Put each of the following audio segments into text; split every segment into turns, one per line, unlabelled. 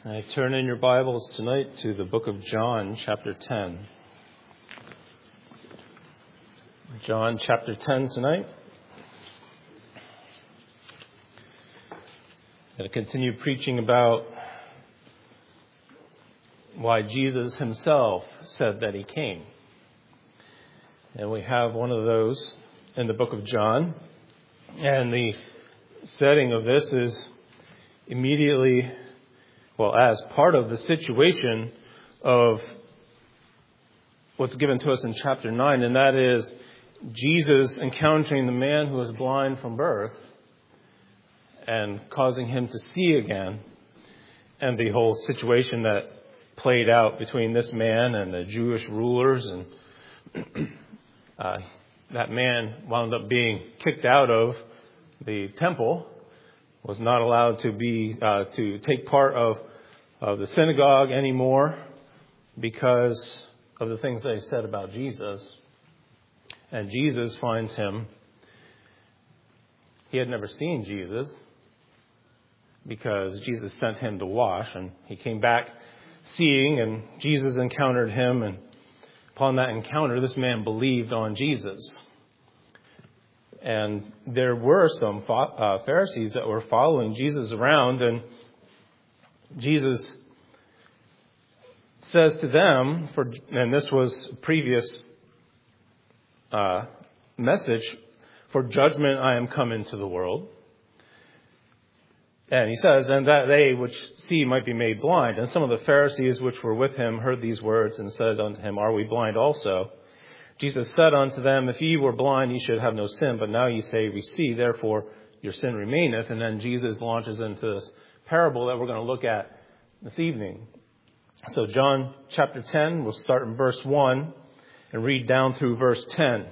I turn in your Bibles tonight to the book of John, chapter 10. John, chapter 10 tonight. I'm going to continue preaching about why Jesus himself said that he came. And we have one of those in the book of John. And the setting of this is immediately, as part of the situation of what's given to us in chapter 9, and that is Jesus encountering the man who was blind from birth and causing him to see again, and the whole situation that played out between this man and the Jewish rulers, and that man wound up being kicked out of the temple, was not allowed to be to take part of the synagogue anymore because of the things they said about Jesus. And Jesus finds him. He had never seen Jesus because Jesus sent him to wash, and he came back seeing, and Jesus encountered him, and upon that encounter, this man believed on Jesus. And there were some Pharisees that were following Jesus around, and Jesus says to them, and this was a previous message, for judgment I am come into the world. And he says, and that they which see might be made blind. And some of the Pharisees which were with him heard these words and said unto him, Are we blind also? Jesus said unto them, If ye were blind, ye should have no sin. But now ye say, We see, therefore your sin remaineth. And then Jesus launches into this parable that we're going to look at this evening. So John chapter 10, we'll start in verse 1 and read down through verse 10.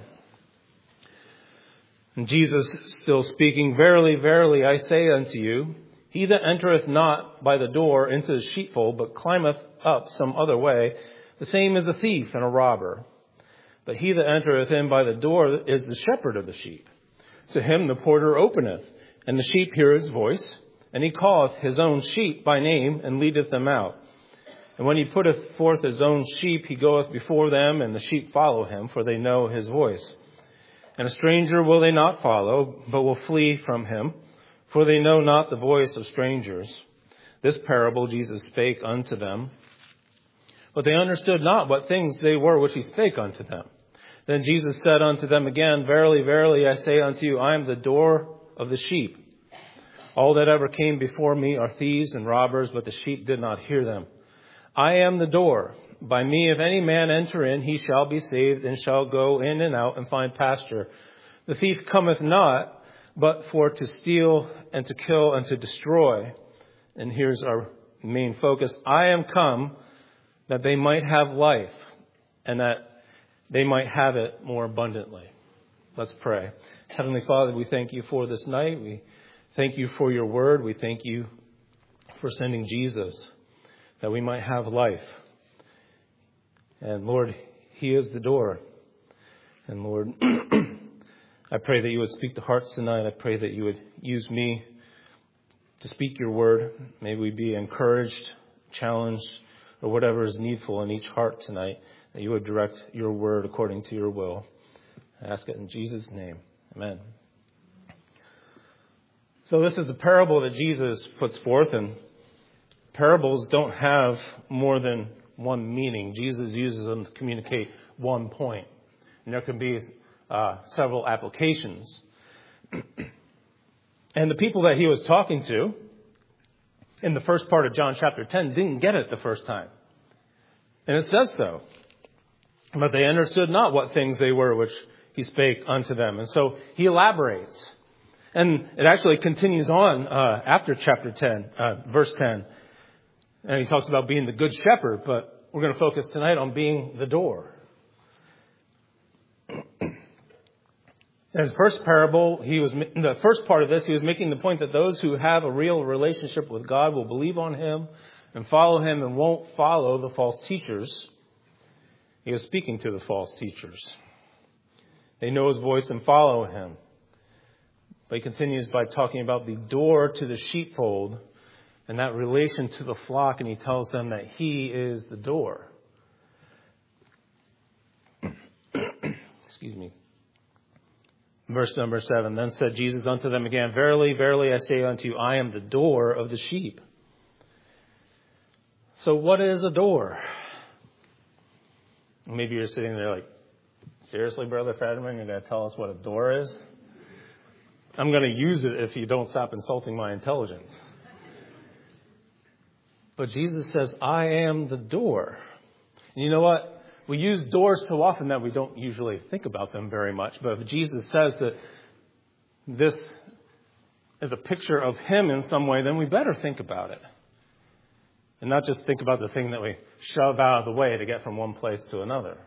And Jesus still speaking, Verily, verily, I say unto you, he that entereth not by the door into the sheepfold, but climbeth up some other way, the same is a thief and a robber. But he that entereth in by the door is the shepherd of the sheep. To him the porter openeth, and the sheep hear his voice, and he calleth his own sheep by name, and leadeth them out. And when he putteth forth his own sheep, he goeth before them, and the sheep follow him, for they know his voice. And a stranger will they not follow, but will flee from him, for they know not the voice of strangers. This parable Jesus spake unto them, but they understood not what things they were which he spake unto them. Then Jesus said unto them again, Verily, verily, I say unto you, I am the door of the sheep. All that ever came before me are thieves and robbers, but the sheep did not hear them. I am the door. By me, if any man enter in, he shall be saved, and shall go in and out and find pasture. The thief cometh not, but for to steal and to kill and to destroy. And here's our main focus. I am come that they might have life, and that they might have it more abundantly. Let's pray. Heavenly Father, we thank you for this night. We thank you for your word. We thank you for sending Jesus, that we might have life. And Lord, he is the door. And Lord, I pray that you would speak to hearts tonight. I pray that you would use me to speak your word. May we be encouraged, challenged, or whatever is needful in each heart tonight, that you would direct your word according to your will. I ask it in Jesus' name. Amen. So this is a parable that Jesus puts forth, and parables don't have more than one meaning. Jesus uses them to communicate one point. And there can be several applications. And the people that he was talking to in the first part of John chapter 10 didn't get it the first time. And it says so. But they understood not what things they were which he spake unto them. And so he elaborates. And it actually continues on after chapter 10, verse 10. And he talks about being the good shepherd, but we're going to focus tonight on being the door. In his first parable, in the first part of this, he was making the point that those who have a real relationship with God will believe on him and follow him and won't follow the false teachers. He was speaking to the false teachers. They know his voice and follow him. But he continues by talking about the door to the sheepfold and that relation to the flock, and he tells them that he is the door. Excuse me. Verse number 7, then said Jesus unto them again, verily, verily, I say unto you, I am the door of the sheep. So what is a door? Maybe you're sitting there like, seriously, Brother Federman, you're going to tell us what a door is? I'm going to use it if you don't stop insulting my intelligence. But Jesus says, I am the door. And you know what? We use doors so often that we don't usually think about them very much. But if Jesus says that this is a picture of him in some way, then we better think about it. And not just think about the thing that we shove out of the way to get from one place to another.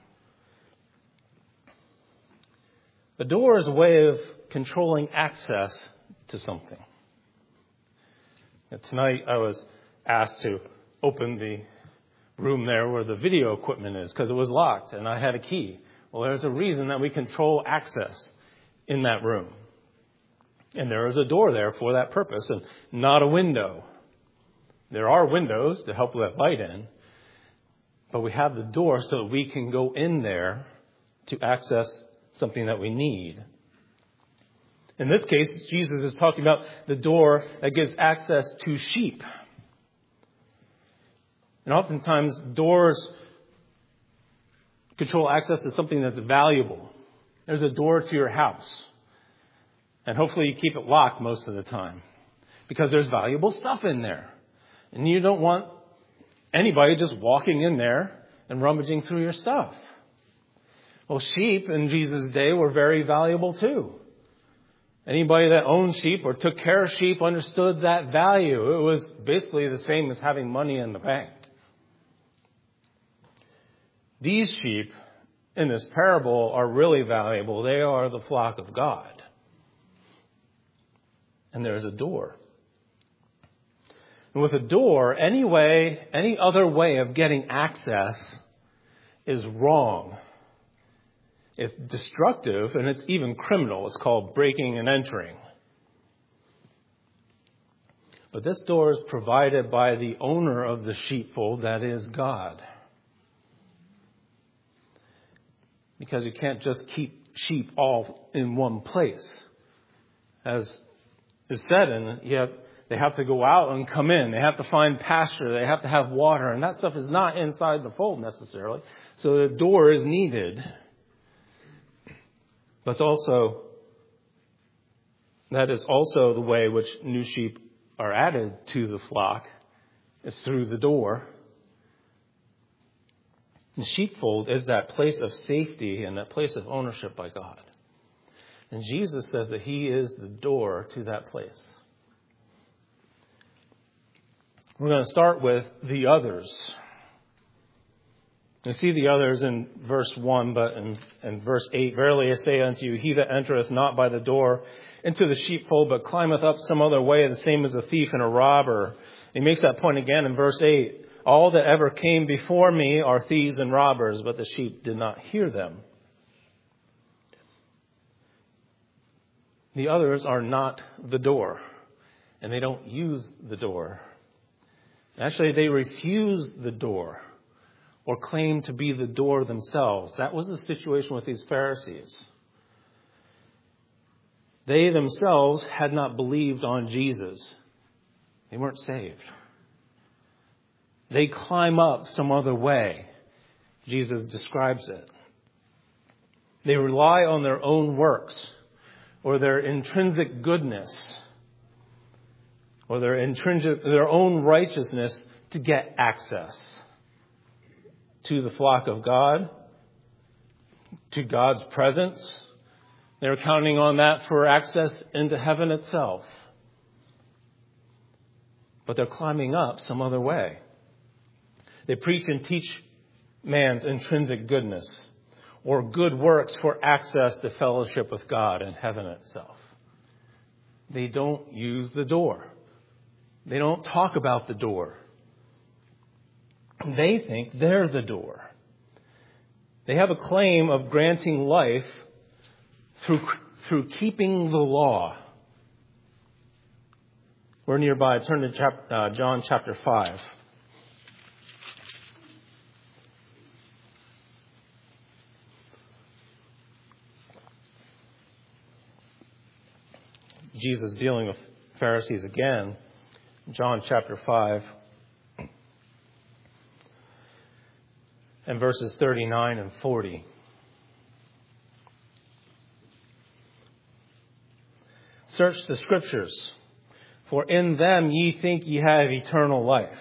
The door is a way of controlling access to something. Now, tonight I was asked to open the room there where the video equipment is because it was locked and I had a key. Well, there's a reason that we control access in that room. And there is a door there for that purpose and not a window. There are windows to help let light in, but we have the door so that we can go in there to access something that we need. In this case, Jesus is talking about the door that gives access to sheep. And oftentimes, doors control access to something that's valuable. There's a door to your house. And hopefully you keep it locked most of the time. Because there's valuable stuff in there. And you don't want anybody just walking in there and rummaging through your stuff. Well, sheep in Jesus' day were very valuable too. Anybody that owned sheep or took care of sheep understood that value. It was basically the same as having money in the bank. These sheep in this parable are really valuable. They are the flock of God. And there's a door. And with a door, any other way of getting access is wrong. It's destructive and it's even criminal. It's called breaking and entering. But this door is provided by the owner of the sheepfold, that is God. Because you can't just keep sheep all in one place. As is said, they have to go out and come in. They have to find pasture. They have to have water. And that stuff is not inside the fold necessarily. So the door is needed. But that is also the way which new sheep are added to the flock, is through the door. The sheepfold is that place of safety and that place of ownership by God. And Jesus says that he is the door to that place. We're going to start with the others. You see the others in verse 1, but in verse 8, verily I say unto you, he that entereth not by the door into the sheepfold, but climbeth up some other way, the same as a thief and a robber. He makes that point again in verse 8. All that ever came before me are thieves and robbers, but the sheep did not hear them. The others are not the door, and they don't use the door. Actually, they refuse the door or claim to be the door themselves. That was the situation with these Pharisees. They themselves had not believed on Jesus. They weren't saved. They climb up some other way. Jesus describes it. They rely on their own works or their intrinsic goodness or their own righteousness to get access to the flock of God, to God's presence. They're counting on that for access into heaven itself. But they're climbing up some other way. They preach and teach man's intrinsic goodness or good works for access to fellowship with God and heaven itself. They don't use the door. They don't talk about the door. They think they're the door. They have a claim of granting life through keeping the law. We're nearby. Turn to John chapter 5. Jesus dealing with Pharisees again. John chapter 5 and verses 39 and 40. Search the Scriptures, for in them ye think ye have eternal life.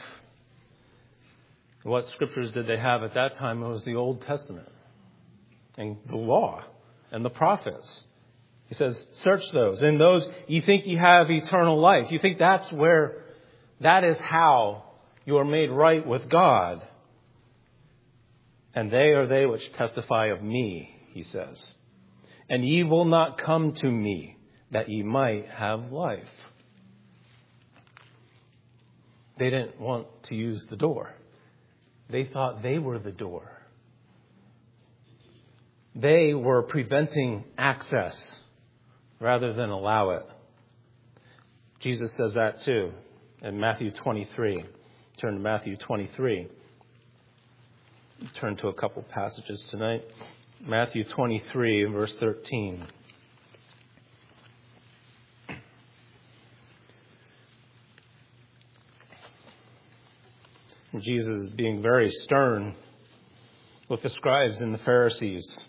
What Scriptures did they have at that time? It was the Old Testament and the law and the prophets. He says, search those. In those you think you have eternal life. You think that is how you are made right with God. And they are they which testify of me, he says. And ye will not come to me that ye might have life. They didn't want to use the door. They thought they were the door. They were preventing access rather than allow it. Jesus says that too in Matthew 23. Turn to Matthew 23. Turn to a couple passages tonight. Matthew 23, verse 13. Jesus is being very stern with the scribes and the Pharisees.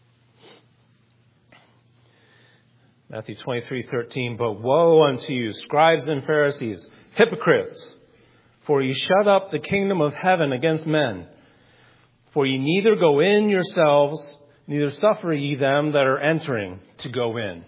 Matthew 23:13. But woe unto you, scribes and Pharisees, hypocrites! For ye shut up the kingdom of heaven against men. For ye neither go in yourselves, neither suffer ye them that are entering to go in.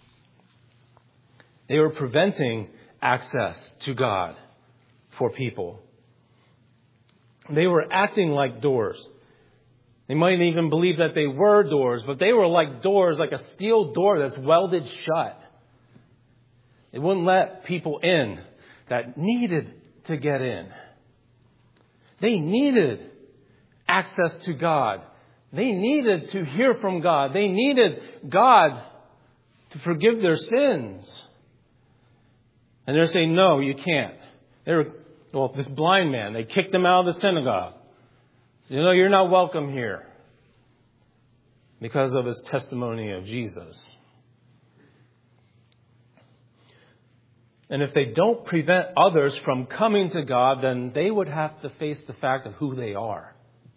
They were preventing access to God for people. They were acting like doors. They might even believe that they were doors, but they were like doors, like a steel door that's welded shut. It wouldn't let people in that needed to get in. They needed access to God. They needed to hear from God. They needed God to forgive their sins. And they're saying, no, you can't. This blind man, they kicked him out of the synagogue. You're not welcome here because of his testimony of Jesus. And if they don't prevent others from coming to God, then they would have to face the fact of who they are.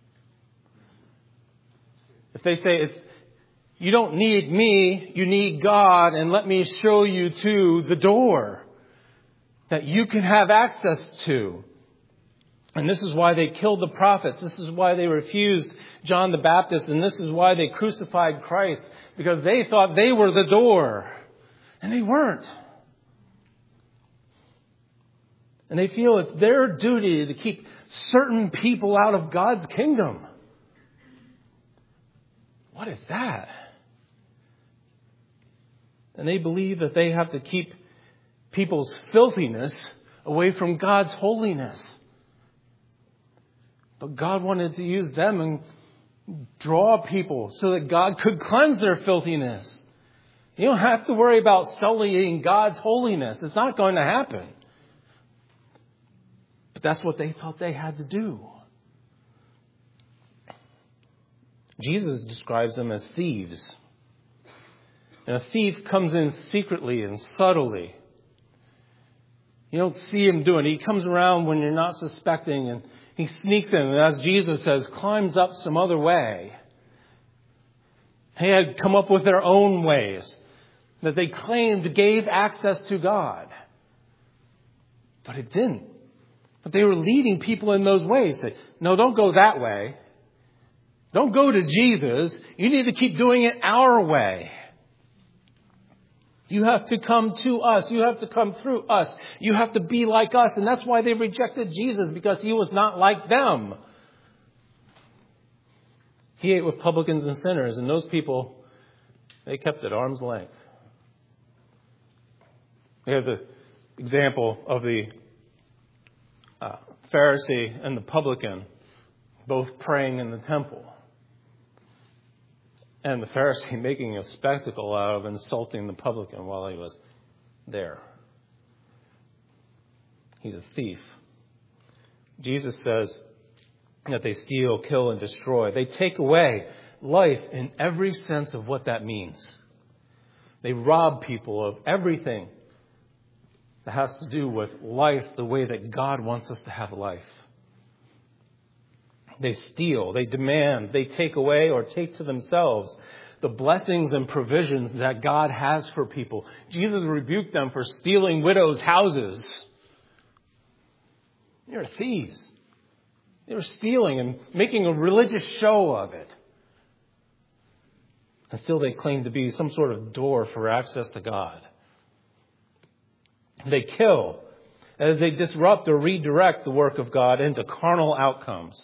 If they say, you don't need me, you need God, and let me show you to the door that you can have access to. And this is why they killed the prophets. This is why they refused John the Baptist. And this is why they crucified Christ. Because they thought they were the door. And they weren't. And they feel it's their duty to keep certain people out of God's kingdom. What is that? And they believe that they have to keep people's filthiness away from God's holiness. But God wanted to use them and draw people so that God could cleanse their filthiness. You don't have to worry about sullying God's holiness. It's not going to happen. But that's what they thought they had to do. Jesus describes them as thieves. And a thief comes in secretly and subtly. You don't see him doing it. He comes around when you're not suspecting and he sneaks in, and as Jesus says, climbs up some other way. They had come up with their own ways that they claimed gave access to God. But it didn't. But they were leading people in those ways. Say, no, don't go that way. Don't go to Jesus. You need to keep doing it our way. You have to come to us. You have to come through us. You have to be like us. And that's why they rejected Jesus, because he was not like them. He ate with publicans and sinners, and those people, they kept at arm's length. We have the example of the Pharisee and the publican both praying in the temple. And the Pharisee making a spectacle out of insulting the publican while he was there. He's a thief. Jesus says that they steal, kill, and destroy. They take away life in every sense of what that means. They rob people of everything that has to do with life the way that God wants us to have life. They steal, they demand, they take away or take to themselves the blessings and provisions that God has for people. Jesus rebuked them for stealing widows' houses. They're thieves. They were stealing and making a religious show of it. And still they claim to be some sort of door for access to God. They kill as they disrupt or redirect the work of God into carnal outcomes.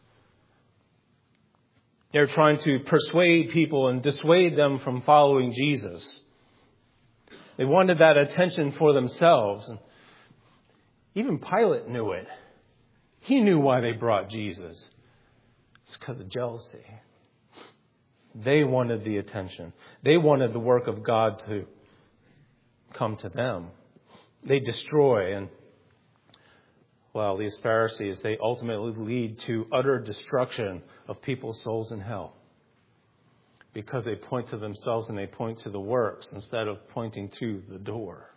They're trying to persuade people and dissuade them from following Jesus. They wanted that attention for themselves. And even Pilate knew it. He knew why they brought Jesus. It's because of jealousy. They wanted the attention. They wanted the work of God to come to them. They destroy, and these Pharisees, they ultimately lead to utter destruction of people's souls in hell. Because they point to themselves and they point to the works instead of pointing to the door.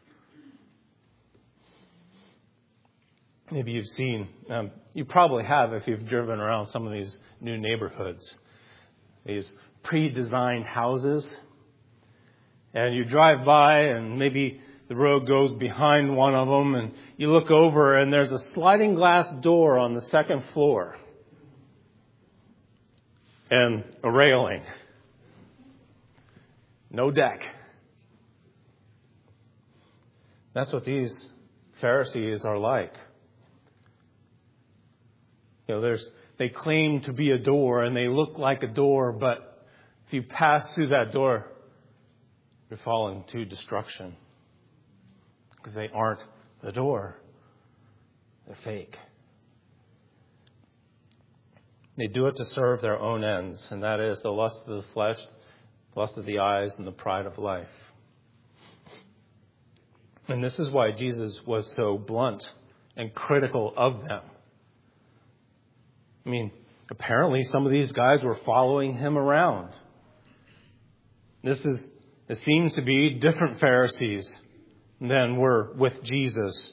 Maybe you've seen, you probably have if you've driven around some of these new neighborhoods. These pre-designed houses. And you drive by and maybe the road goes behind one of them and you look over and there's a sliding glass door on the second floor. And a railing. No deck. That's what these Pharisees are like. They claim to be a door and they look like a door, but if you pass through that door, you're falling to destruction. Because they aren't the door. They're fake. They do it to serve their own ends, and that is the lust of the flesh, the lust of the eyes, and the pride of life. And this is why Jesus was so blunt and critical of them. Apparently some of these guys were following him around. It seems to be different Pharisees than were with Jesus.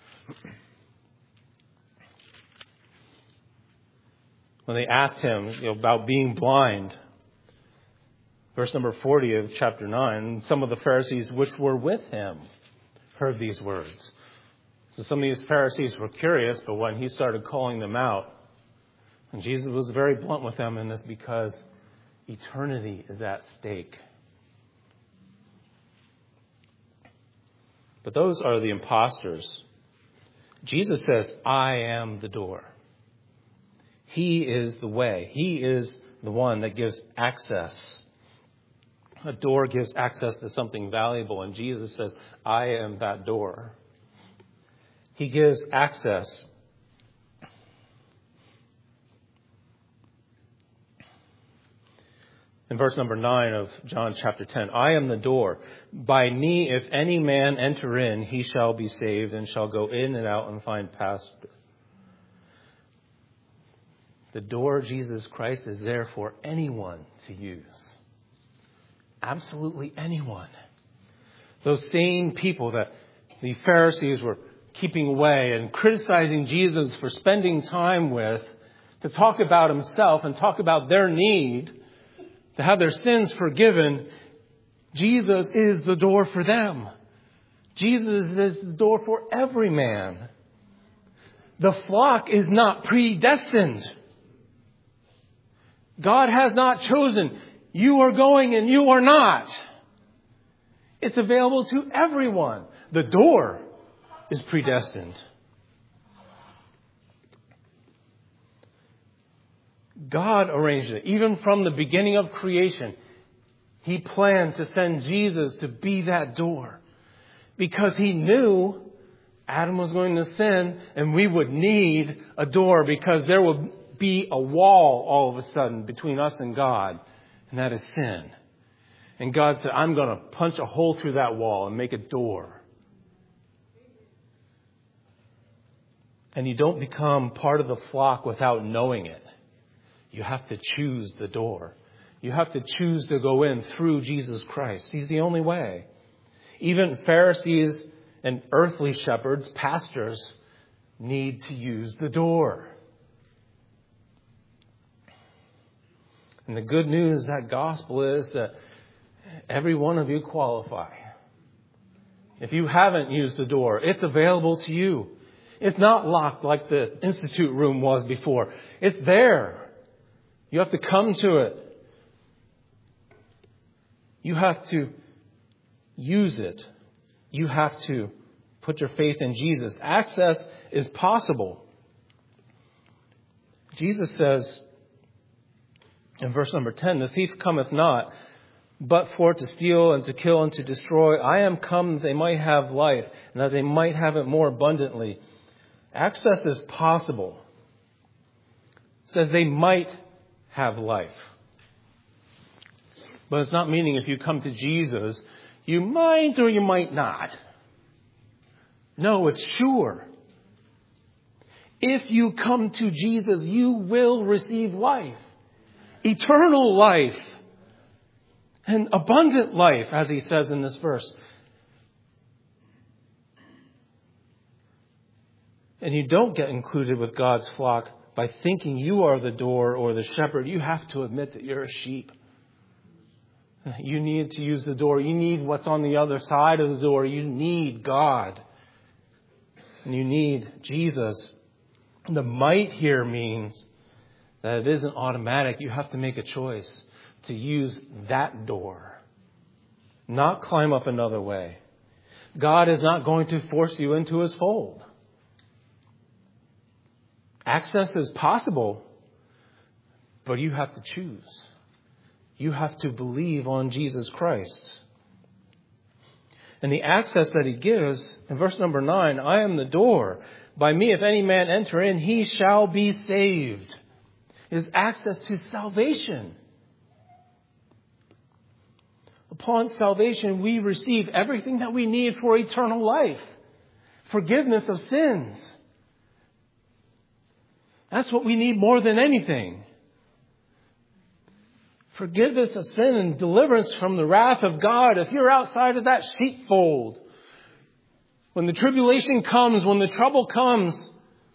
When they asked him about being blind, verse number 40 of chapter 9, some of the Pharisees which were with him heard these words. So some of these Pharisees were curious, but when he started calling them out, and Jesus was very blunt with them in this because eternity is at stake. But those are the imposters. Jesus says, I am the door. He is the way. He is the one that gives access. A door gives access to something valuable, and Jesus says, I am that door. He gives access. In verse number 9 of John chapter 10, I am the door. By me, if any man enter in, he shall be saved and shall go in and out and find pasture. The door, Jesus Christ, is there for anyone to use. Absolutely anyone. Those same people that the Pharisees were keeping away and criticizing Jesus for spending time with to talk about himself and talk about their need to have their sins forgiven, Jesus is the door for them. Jesus is the door for every man. The flock is not predestined. God has not chosen. You are going and you are not. It's available to everyone. The door is predestined. God arranged it. Even from the beginning of creation, He planned to send Jesus to be that door. Because He knew Adam was going to sin and we would need a door because there would be a wall all of a sudden between us and God. And that is sin. And God said, I'm going to punch a hole through that wall and make a door. And you don't become part of the flock without knowing it. You have to choose the door. You have to choose to go in through Jesus Christ. He's the only way. Even Pharisees and earthly shepherds, pastors, need to use the door. And the good news, that gospel, is that every one of you qualify. If you haven't used the door, it's available to you. It's not locked like the Institute room was before. It's there. You have to come to it. You have to use it. You have to put your faith in Jesus. Access is possible. Jesus says in verse number 10, the thief cometh not, but for to steal and to kill and to destroy. I am come that they might have life, and that they might have it more abundantly. Access is possible. It says they might have life. But it's not meaning if you come to Jesus, you might or you might not. No, it's sure. If you come to Jesus, you will receive life. Eternal life. And abundant life, as he says in this verse. And you don't get included with God's flock by thinking you are the door or the shepherd. You have to admit that you're a sheep. You need to use the door. You need what's on the other side of the door. You need God. And you need Jesus. The might here means that it isn't automatic. You have to make a choice to use that door, not climb up another way. God is not going to force you into his fold. Access is possible, but you have to choose. You have to believe on Jesus Christ. And the access that he gives, in verse number 9, I am the door. By me, if any man enter in, he shall be saved. Is access to salvation. Upon salvation, we receive everything that we need for eternal life. Forgiveness of sins. That's what we need more than anything. Forgiveness of sin and deliverance from the wrath of God. If you're outside of that sheepfold, when the tribulation comes, when the trouble comes,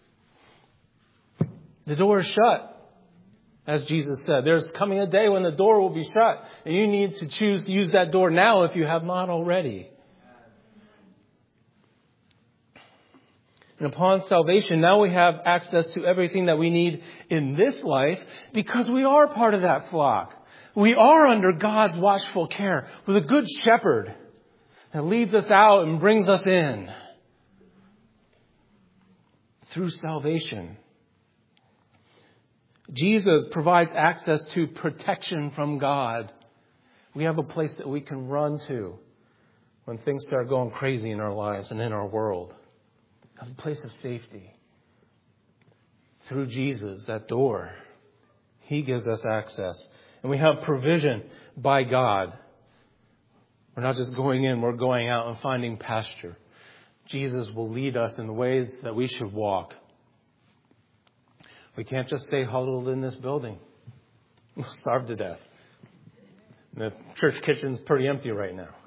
the door is shut. As Jesus said, there's coming a day when the door will be shut. And you need to choose to use that door now if you have not already. And upon salvation, now we have access to everything that we need in this life because we are part of that flock. We are under God's watchful care with a good shepherd that leads us out and brings us in through salvation. Jesus provides access to protection from God. We have a place that we can run to when things start going crazy in our lives and in our world. A place of safety. Through Jesus, that door. He gives us access. And we have provision by God. We're not just going in, we're going out and finding pasture. Jesus will lead us in the ways that we should walk. We can't just stay huddled in this building. We'll starve to death. The church kitchen's pretty empty right now.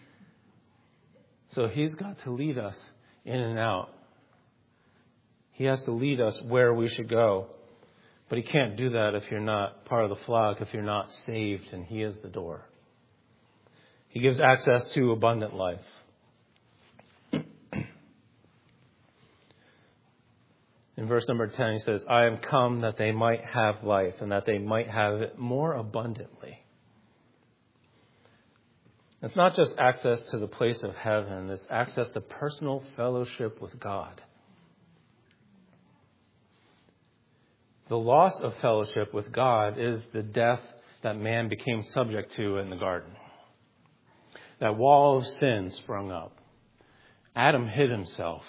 So he's got to lead us in and out. He has to lead us where we should go. But he can't do that if you're not part of the flock, if you're not saved, and he is the door. He gives access to abundant life. In verse number 10, he says, I am come that they might have life and that they might have it more abundantly. It's not just access to the place of heaven. It's access to personal fellowship with God. The loss of fellowship with God is the death that man became subject to in the garden. That wall of sin sprung up. Adam hid himself.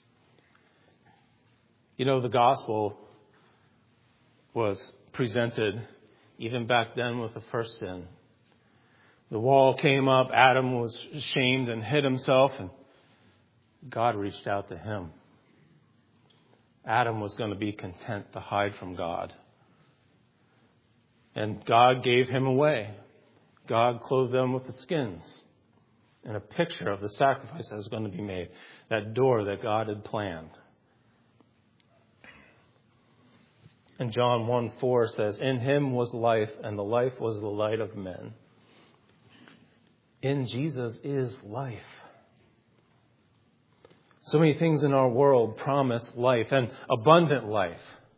You know, the gospel was presented even back then with the first sin. The wall came up, Adam was ashamed and hid himself, and God reached out to him. Adam was going to be content to hide from God. And God gave him away. God clothed them with the skins. And a picture of the sacrifice that was going to be made. That door that God had planned. And John 1:4 says, in him was life, and the life was the light of men. In Jesus is life. So many things in our world promise life and abundant life.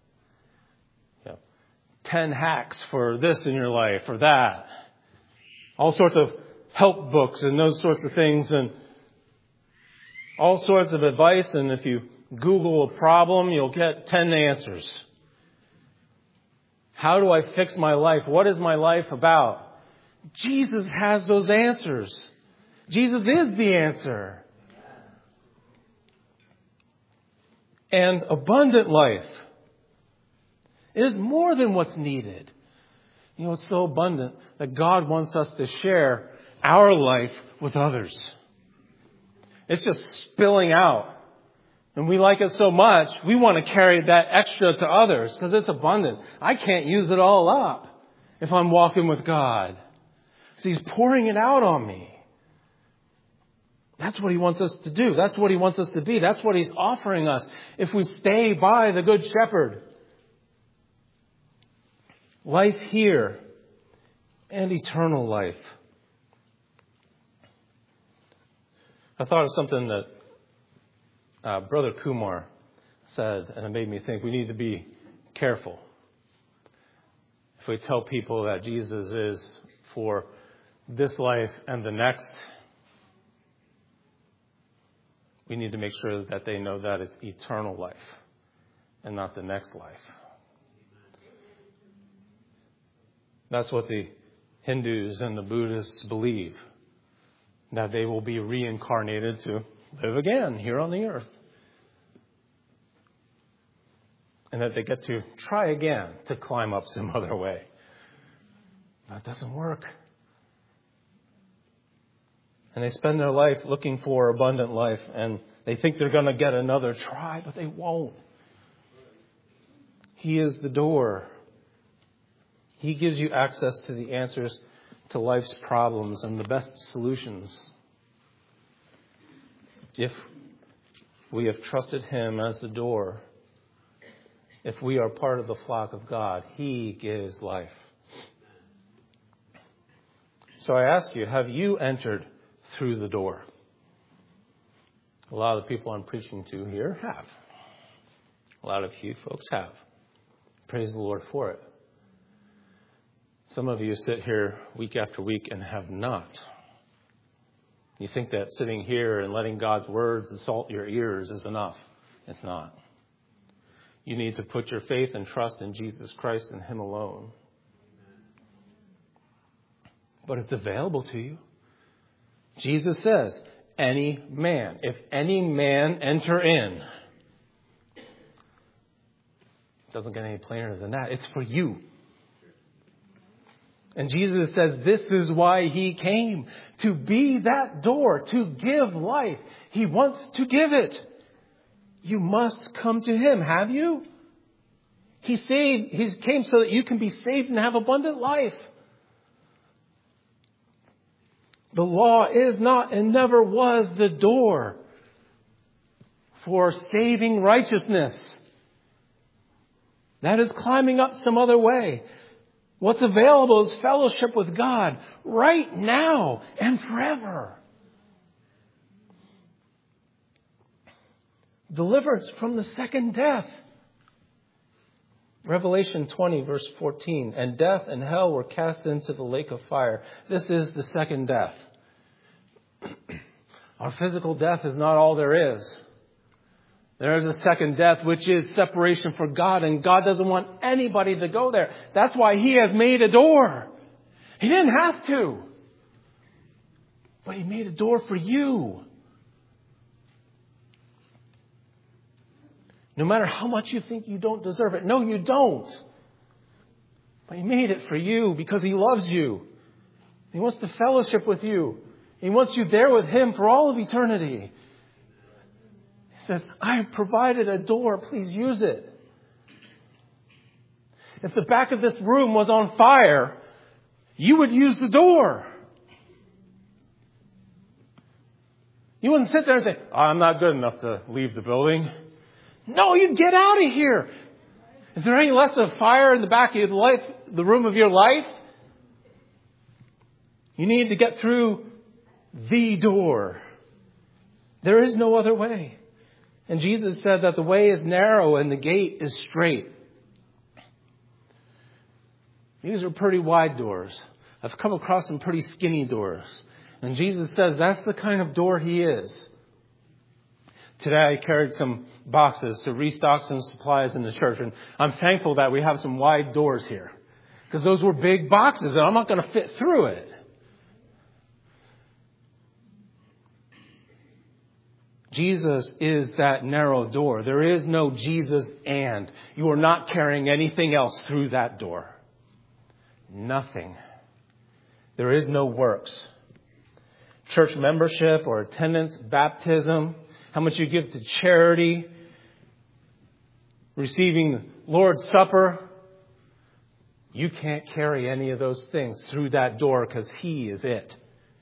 10 hacks for this in your life or that. All sorts of help books and those sorts of things and all sorts of advice. And if you Google a problem, you'll get 10 answers. How do I fix my life? What is my life about? Jesus has those answers. Jesus is the answer. And abundant life is more than what's needed. You know, it's so abundant that God wants us to share our life with others. It's just spilling out. And we like it so much, we want to carry that extra to others because it's abundant. I can't use it all up if I'm walking with God. So He's pouring it out on me. That's what He wants us to do. That's what He wants us to be. That's what He's offering us if we stay by the Good Shepherd. Life here and eternal life. I thought of something that Brother Kumar said, and it made me think we need to be careful. If we tell people that Jesus is for this life and the next, we need to make sure that they know that it's eternal life and not the next life. That's what the Hindus and the Buddhists believe, that they will be reincarnated to live again here on the earth. And that they get to try again to climb up some other way. That doesn't work. And they spend their life looking for abundant life, and they think they're going to get another try, but they won't. He is the door. He gives you access to the answers to life's problems and the best solutions. If we have trusted Him as the door, if we are part of the flock of God, He gives life. So I ask you, have you entered through the door? A lot of the people I'm preaching to here have. A lot of you folks have. Praise the Lord for it. Some of you sit here week after week and have not. You think that sitting here and letting God's words assault your ears is enough. It's not. You need to put your faith and trust in Jesus Christ and Him alone. But it's available to you. Jesus says, any man, if any man enter in. It doesn't get any plainer than that. It's for you. And Jesus says this is why He came, to be that door, to give life. He wants to give it. You must come to Him. Have you? He came so that you can be saved and have abundant life. The law is not and never was the door for saving righteousness. That is climbing up some other way. What's available is fellowship with God right now and forever. Deliverance from the second death. Revelation 20, verse 14. And death and hell were cast into the lake of fire. This is the second death. Our physical death is not all there is. There is a second death, which is separation from God, and God doesn't want anybody to go there. That's why He has made a door. He didn't have to, but He made a door for you. No matter how much you think you don't deserve it. No, you don't. But He made it for you because He loves you. He wants to fellowship with you. He wants you there with Him for all of eternity. He says, I have provided a door. Please use it. If the back of this room was on fire, you would use the door. You wouldn't sit there and say, I'm not good enough to leave the building. No, you get out of here. Is there any less of fire in the back of your life, the room of your life? You need to get through the door. There is no other way. And Jesus said that the way is narrow and the gate is straight. These are pretty wide doors. I've come across some pretty skinny doors. And Jesus says that's the kind of door He is. Today I carried some boxes to restock some supplies in the church. And I'm thankful that we have some wide doors here. Because those were big boxes and I'm not going to fit through it. Jesus is that narrow door. There is no Jesus and. You are not carrying anything else through that door. Nothing. There is no works. Church membership or attendance, baptism, how much you give to charity, receiving Lord's Supper. You can't carry any of those things through that door because He is it.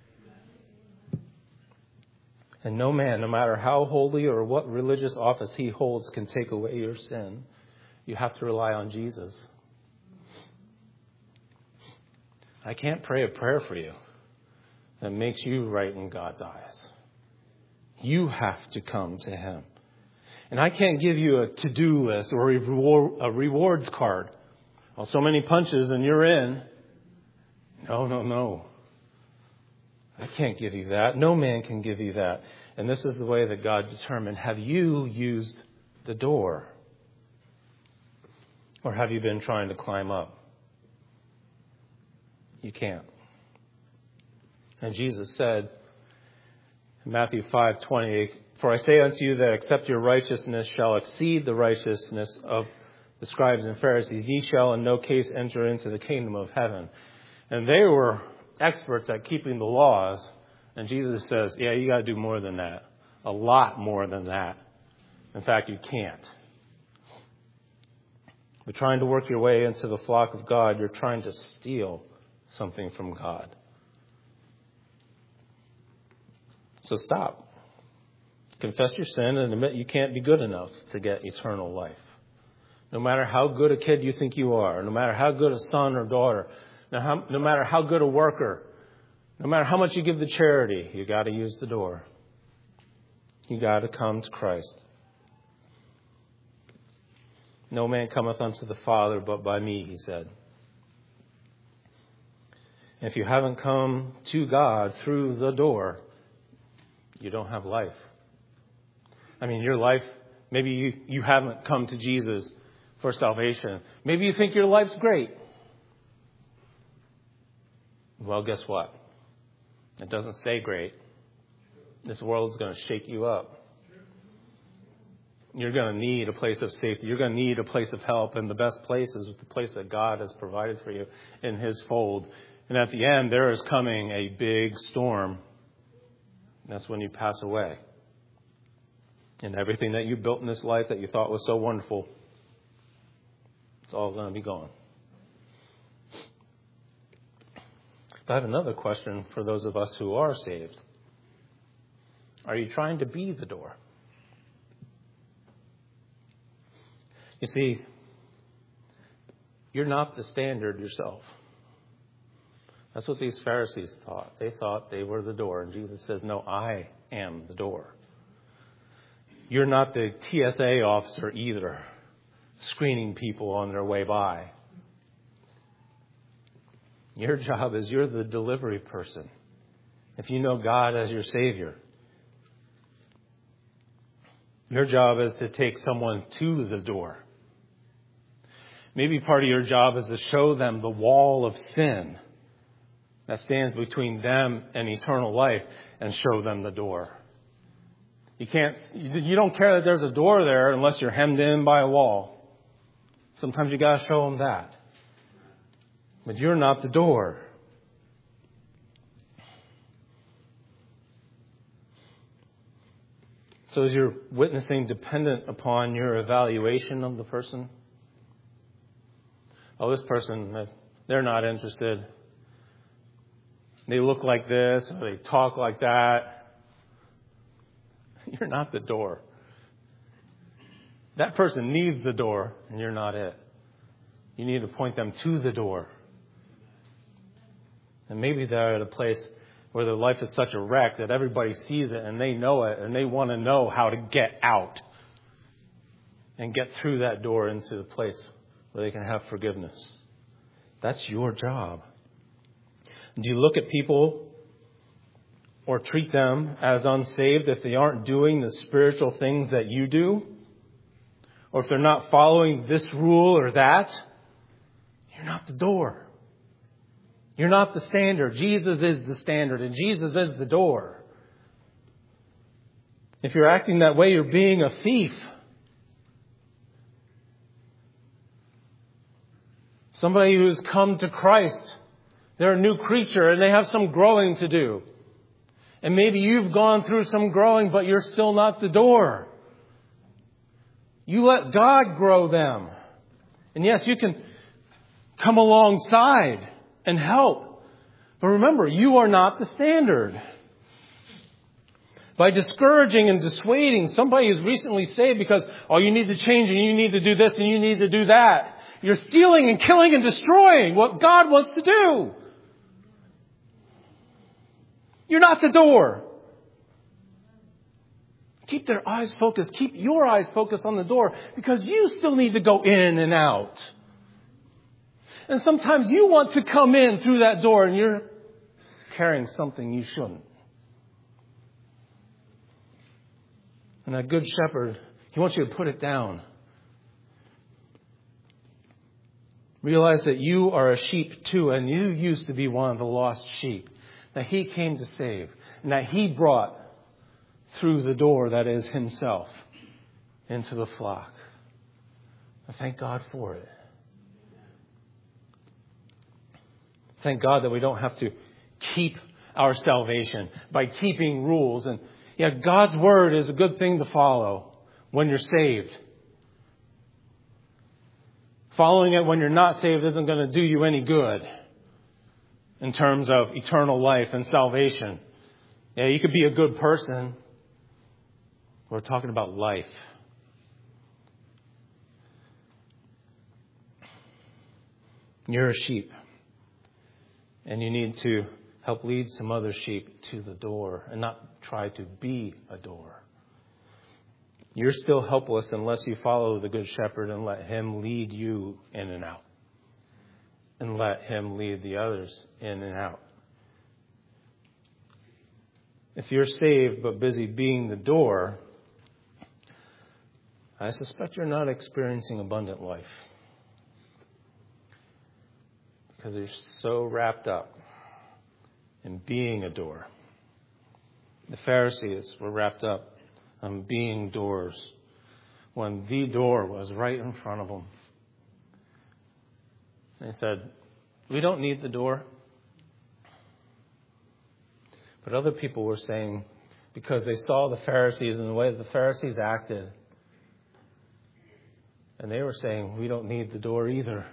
And no man, no matter how holy or what religious office he holds, can take away your sin. You have to rely on Jesus. I can't pray a prayer for you that makes you right in God's eyes. You have to come to Him. And I can't give you a to-do list or a rewards card. Well, so many punches and you're in. No. I can't give you that. No man can give you that. And this is the way that God determined. Have you used the door? Or have you been trying to climb up? You can't. And Jesus said in Matthew 5:28, For I say unto you that except your righteousness shall exceed the righteousness of the scribes and Pharisees, ye shall in no case enter into the kingdom of heaven. And they were experts at keeping the laws. And Jesus says, yeah, you got to do more than that. A lot more than that. In fact, you can't. But trying to work your way into the flock of God, you're trying to steal something from God. So stop. Confess your sin and admit you can't be good enough to get eternal life. No matter how good a kid you think you are, no matter how good a son or daughter, no matter how good a worker, no matter how much you give to charity, you got to use the door. You got to come to Christ. No man cometh unto the Father but by me, He said. And if you haven't come to God through the door, you don't have life. I mean, your life, maybe you haven't come to Jesus for salvation. Maybe you think your life's great. Well, guess what? It doesn't stay great. This world is going to shake you up. You're going to need a place of safety. You're going to need a place of help. And the best place is the place that God has provided for you in His fold. And at the end, there is coming a big storm. That's when you pass away. And everything that you built in this life that you thought was so wonderful, it's all going to be gone. But I have another question for those of us who are saved. Are you trying to be the door? You see, you're not the standard yourself. That's what these Pharisees thought. They thought they were the door. And Jesus says, no, I am the door. You're not the TSA officer either, screening people on their way by. Your job is you're the delivery person. If you know God as your Savior, your job is to take someone to the door. Maybe part of your job is to show them the wall of sin that stands between them and eternal life and show them the door. You don't care that there's a door there unless you're hemmed in by a wall. Sometimes you got to show them that. But you're not the door. So is your witnessing dependent upon your evaluation of the person? Oh, this person, they're not interested. They look like this, or they talk like that. You're not the door. That person needs the door, and you're not it. You need to point them to the door. And maybe they're at a place where their life is such a wreck that everybody sees it and they know it and they want to know how to get out and get through that door into the place where they can have forgiveness. That's your job. Do you look at people or treat them as unsaved if they aren't doing the spiritual things that you do? Or if they're not following this rule or that? You're not the door. You're not the standard. Jesus is the standard, and Jesus is the door. If you're acting that way, you're being a thief. Somebody who's come to Christ, they're a new creature, and they have some growing to do. And maybe you've gone through some growing, but you're still not the door. You let God grow them. And yes, you can come alongside and help. But remember, you are not the standard. By discouraging and dissuading somebody who's recently saved because, oh, you need to change and you need to do this and you need to do that, you're stealing and killing and destroying what God wants to do. You're not the door. Keep their eyes focused. Keep your eyes focused on the door because you still need to go in and out. And sometimes you want to come in through that door and you're carrying something you shouldn't. And that good shepherd, he wants you to put it down. Realize that you are a sheep too, and you used to be one of the lost sheep that he came to save, and that he brought through the door that is himself into the flock. I thank God for it. Thank God that we don't have to keep our salvation by keeping rules. And God's word is a good thing to follow when you're saved. Following it when you're not saved isn't going to do you any good in terms of eternal life and salvation. Yeah, you could be a good person. We're talking about life. You're a sheep. And you need to help lead some other sheep to the door and not try to be a door. You're still helpless unless you follow the Good Shepherd and let him lead you in and out. And let him lead the others in and out. If you're saved but busy being the door, I suspect you're not experiencing abundant life. Because you're so wrapped up in being a door. The Pharisees were wrapped up in being doors when the door was right in front of them. They said, we don't need the door. But other people were saying, because they saw the Pharisees and the way the Pharisees acted, and they were saying, we don't need the door either.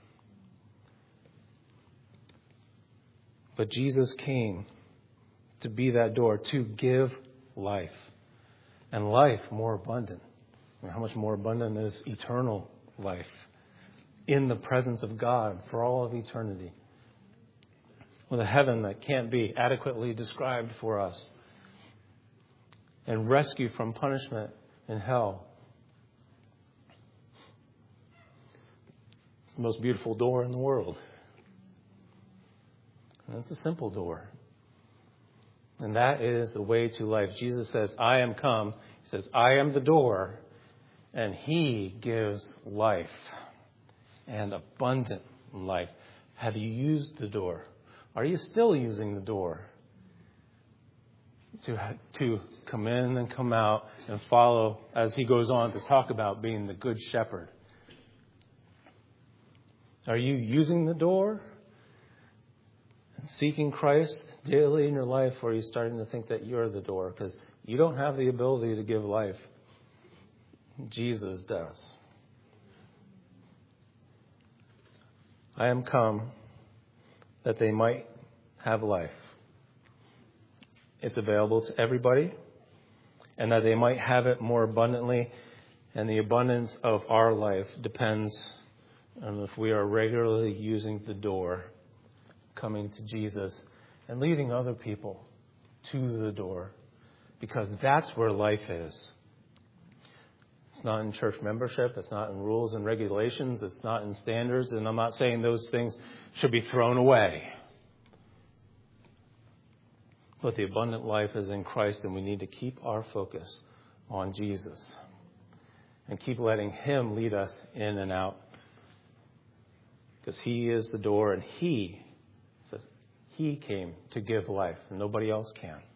But Jesus came to be that door, to give life. And life more abundant. I mean, how much more abundant is eternal life in the presence of God for all of eternity? With a heaven that can't be adequately described for us. And rescue from punishment in hell. It's the most beautiful door in the world. And it's a simple door. And that is the way to life. Jesus says, I am come. He says, I am the door. And he gives life. And abundant life. Have you used the door? Are you still using the door? To come in and come out and follow as he goes on to talk about being the good shepherd. Are you using the door? Seeking Christ daily in your life, or are you starting to think that you're the door? Because You don't have the ability to give life. Jesus does. I am come that they might have life. It's available to everybody, and that they might have it more abundantly. And the abundance of our life depends on if we are regularly using the door, coming to Jesus, and leading other people to the door, because that's where life is. It's not in church membership. It's not in rules and regulations. It's not in standards. And I'm not saying those things should be thrown away. But the abundant life is in Christ, and we need to keep our focus on Jesus and keep letting Him lead us in and out, because He is the door, and He says He came to give life, and nobody else can.